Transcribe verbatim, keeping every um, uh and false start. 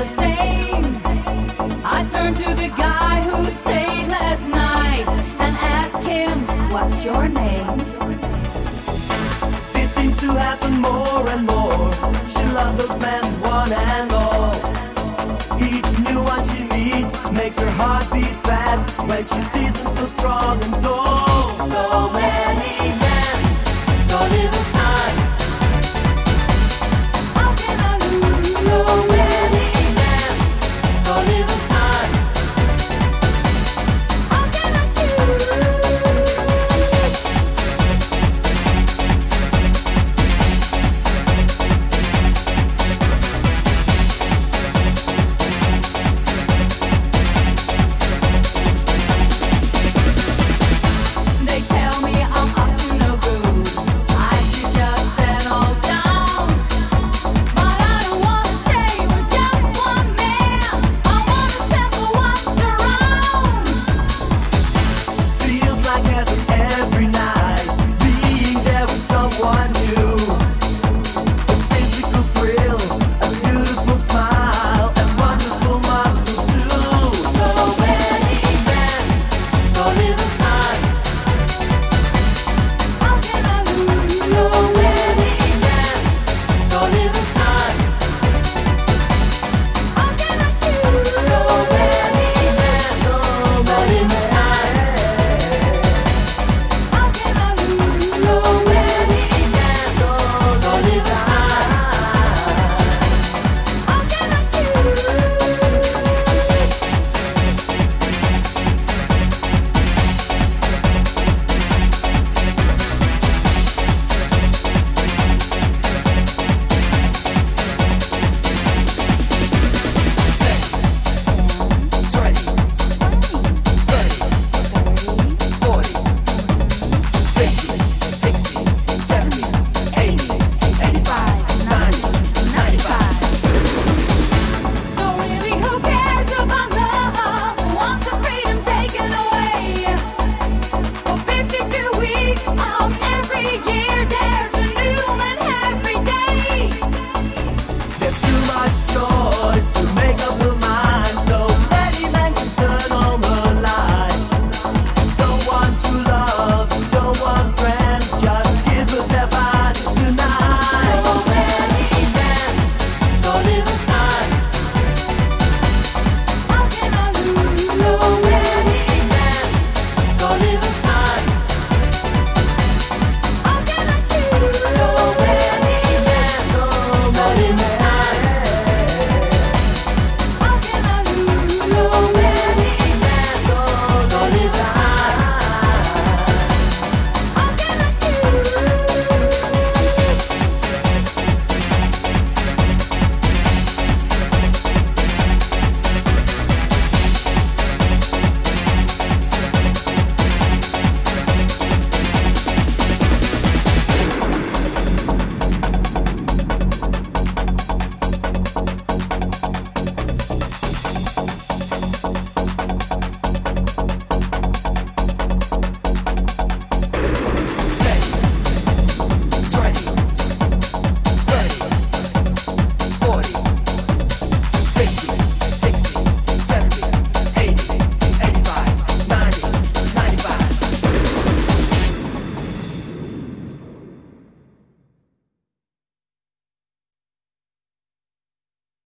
the same. I turn to the guy who stayed last night and ask him, what's your name? This seems to happen more and more. She loves those men one and all. Each new one she meets makes her heart beat fast when she sees them so strong and